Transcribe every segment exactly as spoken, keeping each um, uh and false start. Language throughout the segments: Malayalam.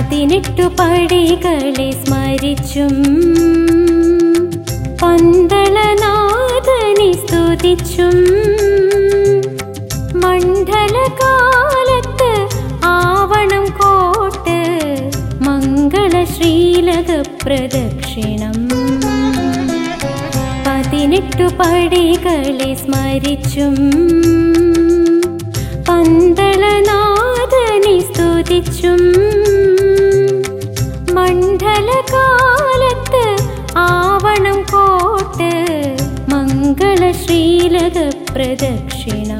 പതിനെട്ടു പടികളെ സ്മരിച്ചും പന്തളനാഥനെ സ്തുതിച്ചും മണ്ഡലകാലത്ത് ആവണം കോട്ട് മംഗളശ്രീലക പ്രദക്ഷിണം. പതിനെട്ടു പടികളെ സ്മരിച്ചും പന്തളനാഥനെ സ്തുതിച്ചും മണ്ഡലകാലത്ത് ആവണം കോട്ട് മംഗളശ്രീലക പ്രദക്ഷിണം.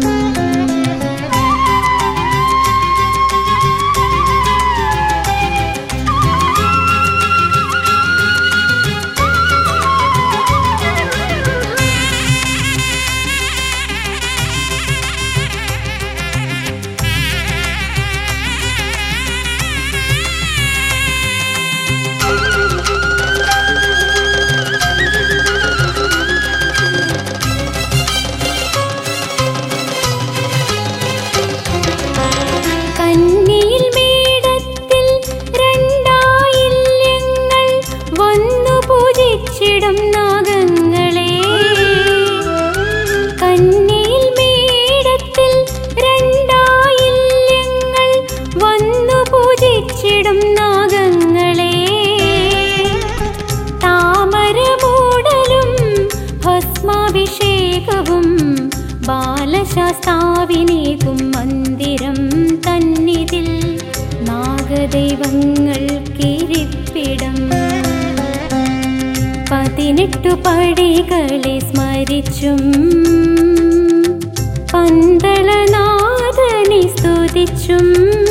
ബാലശാസ്താവിനേകും മന്ദിരം തന്നിതിൽ നാഗദൈവങ്ങൾക്കിരിപ്പിടം. പതിനെട്ടു പടികളെ സ്മരിച്ചും പന്തളനാഥനെ സ്തുതിച്ചും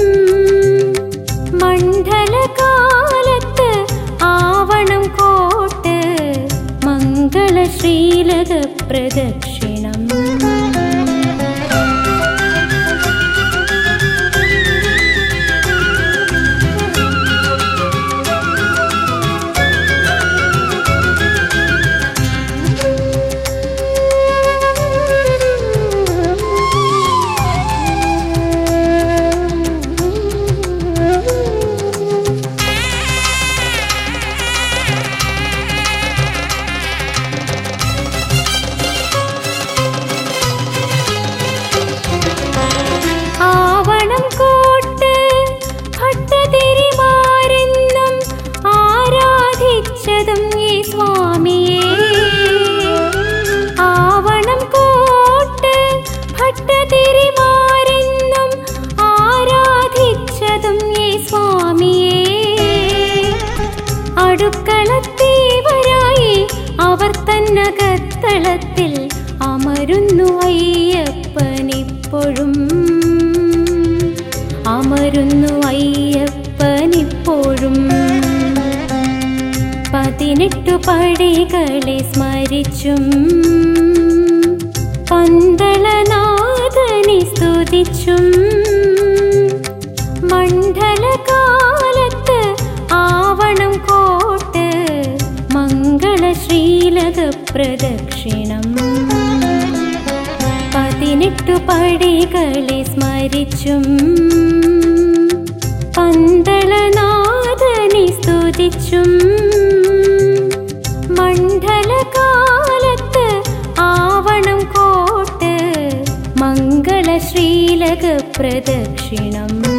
മണ്ഡലകാലത്ത് ആവണം കോട്ട് മംഗളശ്രീലക പ്രദക്ഷിണം. അടുക്കളത്തേവരായി അവർ തന്നകത്തളത്തിൽ അമരുന്നു അയ്യപ്പനിപ്പോഴും അമരുന്നു അയ്യപ്പനിപ്പോഴും. പതിനെട്ടു പടികളെ സ്മരിച്ചും പന്തളനാഥനെ സ്തുതിച്ചും മണ്ഡലകാലത്ത് ആവണം കോട്ട് മംഗളശ്രീലക പ്രദക്ഷിണം. പതിനെട്ടു പടികളെ സ്മരിച്ചും പന്തളനാഥനെ സ്തുതിച്ചും മണ്ഡലകാലത്ത് ആവണം കോട്ട് മംഗളശ്രീലക പ്രദക്ഷിണം.